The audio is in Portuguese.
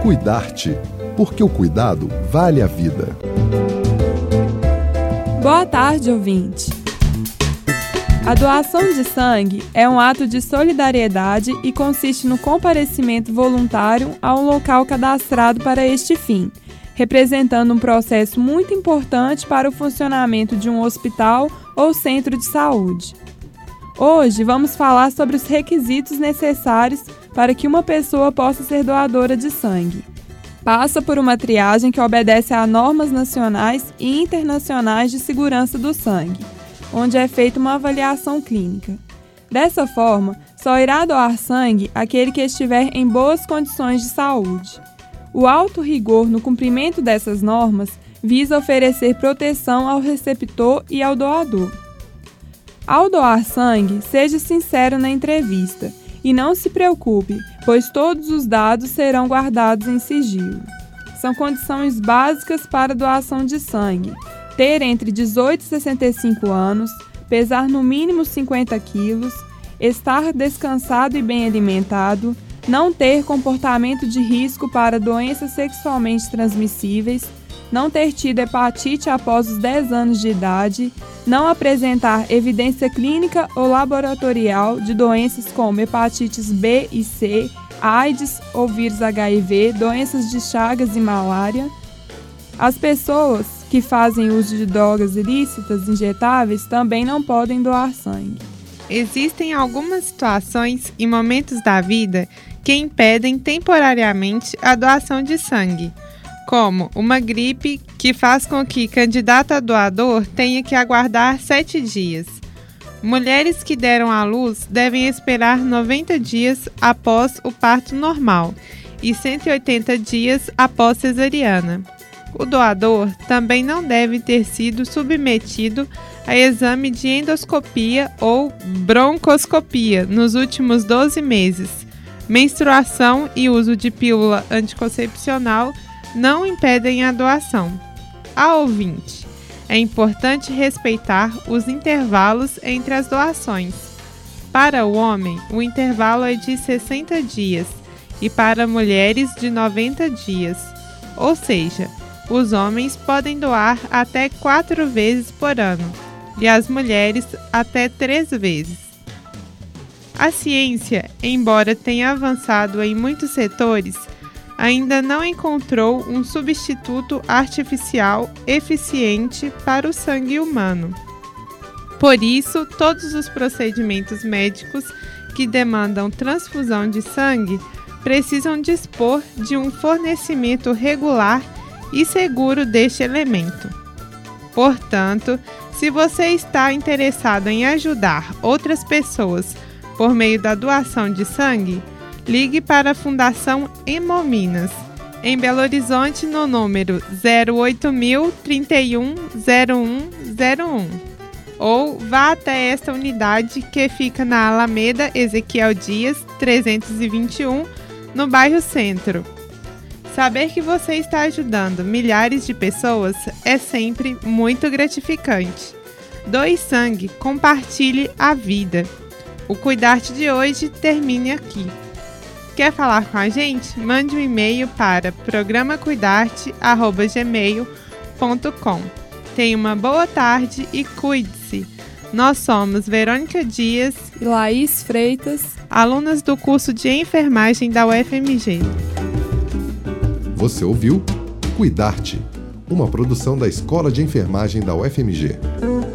Cuidar-te, porque o cuidado vale a vida. Boa tarde, ouvinte. A doação de sangue é um ato de solidariedade e consiste no comparecimento voluntário a um local cadastrado para este fim, representando um processo muito importante para o funcionamento de um hospital ou centro de saúde. Hoje vamos falar sobre os requisitos necessários para que uma pessoa possa ser doadora de sangue. Passa por uma triagem que obedece a normas nacionais e internacionais de segurança do sangue, onde é feita uma avaliação clínica. Dessa forma, só irá doar sangue aquele que estiver em boas condições de saúde. O alto rigor no cumprimento dessas normas visa oferecer proteção ao receptor e ao doador. Ao doar sangue, seja sincero na entrevista e não se preocupe, pois todos os dados serão guardados em sigilo. São condições básicas para a doação de sangue: ter entre 18 e 65 anos, pesar no mínimo 50 quilos, estar descansado e bem alimentado, não ter comportamento de risco para doenças sexualmente transmissíveis, não ter tido hepatite após os 10 anos de idade, não apresentar evidência clínica ou laboratorial de doenças como hepatites B e C, AIDS ou vírus HIV, doenças de Chagas e malária. As pessoas que fazem uso de drogas ilícitas injetáveis também não podem doar sangue. Existem algumas situações e momentos da vida que impedem temporariamente a doação de sangue, como uma gripe que faz com que candidato a doador tenha que aguardar 7 dias. Mulheres que deram à luz devem esperar 90 dias após o parto normal e 180 dias após cesariana. O doador também não deve ter sido submetido a exame de endoscopia ou broncoscopia nos últimos 12 meses. Menstruação e uso de pílula anticoncepcional não impedem a doação. A ouvinte, é importante respeitar os intervalos entre as doações. Para o homem, o intervalo é de 60 dias e para mulheres de 90 dias. Ou seja, os homens podem doar até 4 vezes por ano e as mulheres até 3 vezes. A ciência, embora tenha avançado em muitos setores, ainda não encontrou um substituto artificial eficiente para o sangue humano. Por isso, todos os procedimentos médicos que demandam transfusão de sangue precisam dispor de um fornecimento regular e seguro deste elemento. Portanto, se você está interessado em ajudar outras pessoas por meio da doação de sangue, ligue para a Fundação Hemominas, em Belo Horizonte, no número 08000 31 0101, ou vá até esta unidade que fica na Alameda Ezequiel Dias, 321, no bairro Centro. Saber que você está ajudando milhares de pessoas é sempre muito gratificante. Doe sangue, compartilhe a vida. O Cuidar-te de hoje termina aqui. Quer falar com a gente? Mande um e-mail para programacuidarte@gmail.com. Tenha uma boa tarde e cuide-se. Nós somos Verônica Dias e Laís Freitas, alunas do curso de enfermagem da UFMG. Você ouviu Cuidar-te, uma produção da Escola de Enfermagem da UFMG.